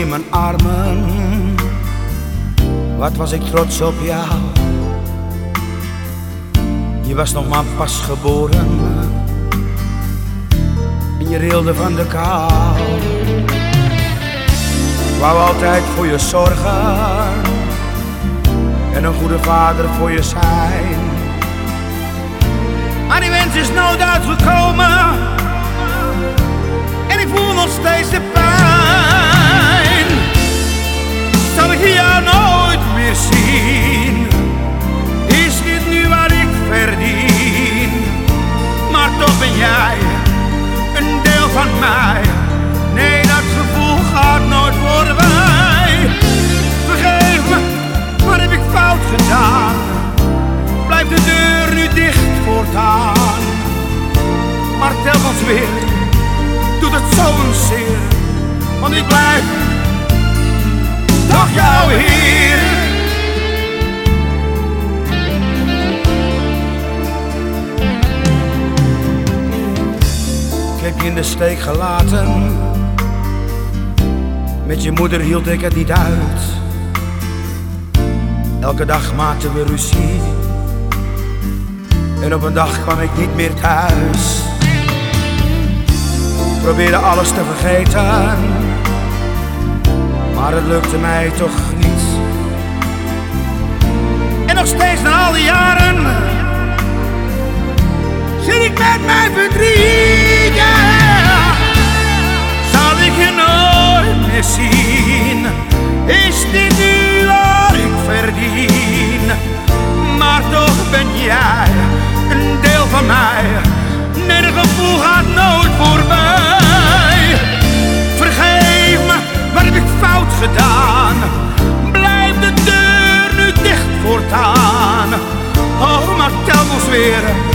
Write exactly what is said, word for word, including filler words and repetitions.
in mijn armen. Wat was ik trots op jou. Je was nog maar pas geboren en je rilde van de kou. Ik wou altijd voor je zorgen en een goede vader voor je zijn. Maar die wens is nooit uitgekomen en ik voel nog steeds de pijn. Zal ik jou nooit meer zien? Is dit nu wat ik verdien? Maar toch ben jij een deel van mij. Nee, dat gevoel gaat nooit voorbij. Vergeef me, wat heb ik fout gedaan? Blijf de deur nu dicht voortaan. Maar telkens weer doet het zo'n zeer, want ik blijf toch jou hier. Ik heb je in de steek gelaten. Met je moeder hield ik het niet uit. Elke dag maakten we ruzie en op een dag kwam ik niet meer thuis. Ik probeerde alles te vergeten, maar het lukte mij toch niet. En nog steeds na al die jaren zit ik met mijn verdriet. Yeah. Zal ik je nooit meer zien? Is dit nu wat ik verdien? Maar toch ben jij een deel van mij. Nee, het gevoel gaat nooit voorbij. Vergeef me, wat heb ik fout gedaan? Blijf de deur nu dicht voortaan. Oh, maar telkens weer